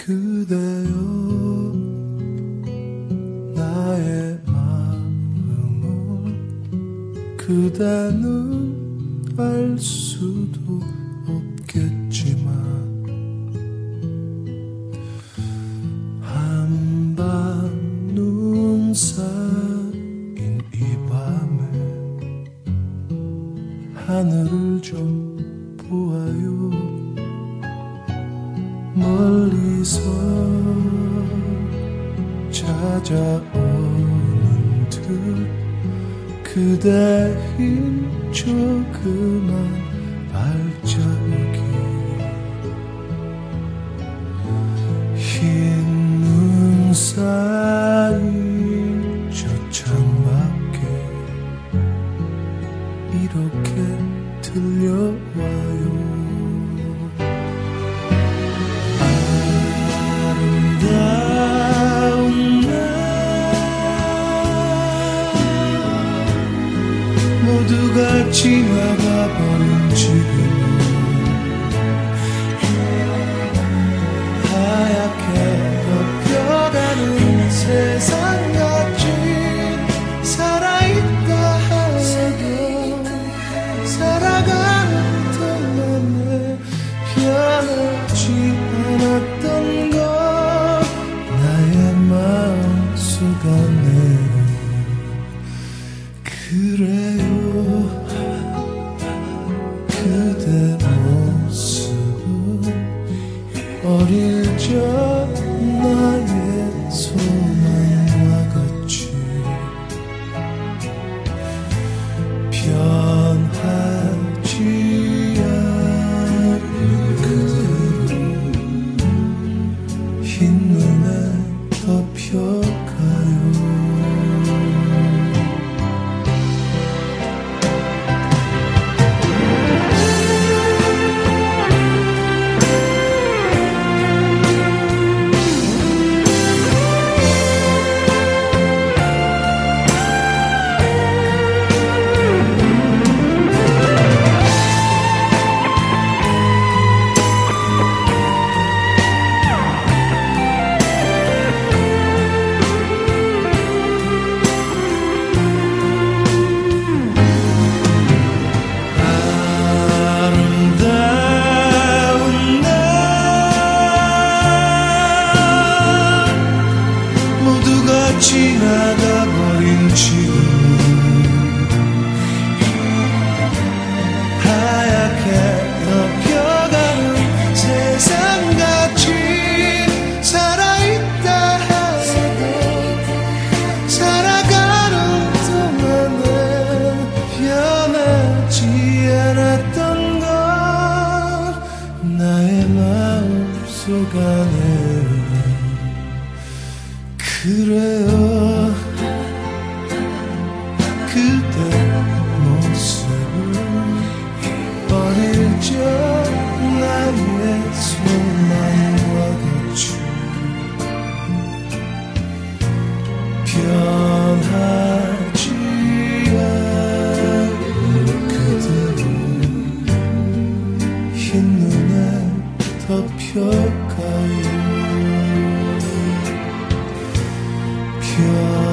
그대여 나의 마음을 그대는 알 수도 없겠지만 한밤 눈 쌓인 이 밤에 하늘을 좀 보아요. 멀리서 찾아오는 듯 그대 흰 조그만 발자국이 흰 눈 쌓인 저 창밖에 이렇게 들려와요. 아름다운 날 모두가 지나가 버린 지금 하얗게 덮여가는 세상같이 살아있다 해도 살아가는 동안에 변하지 않았던 것 나의 마음속 안에 그래요. 그대 모습은 어릴 적 나의 소망과 같이 변하지 않을 그대로 흰 눈에 덮여가요. 지나가 버린 지금 하얗게 덮여가는 세상같이 살아있다 해도 살아가는 동안에 변하지 않았던 것 나의 마음속 안에 그래요. 그대 모습은 어릴 적 나의 소망과 같이 변하지 않을 그대로 흰 눈에 덮여가요.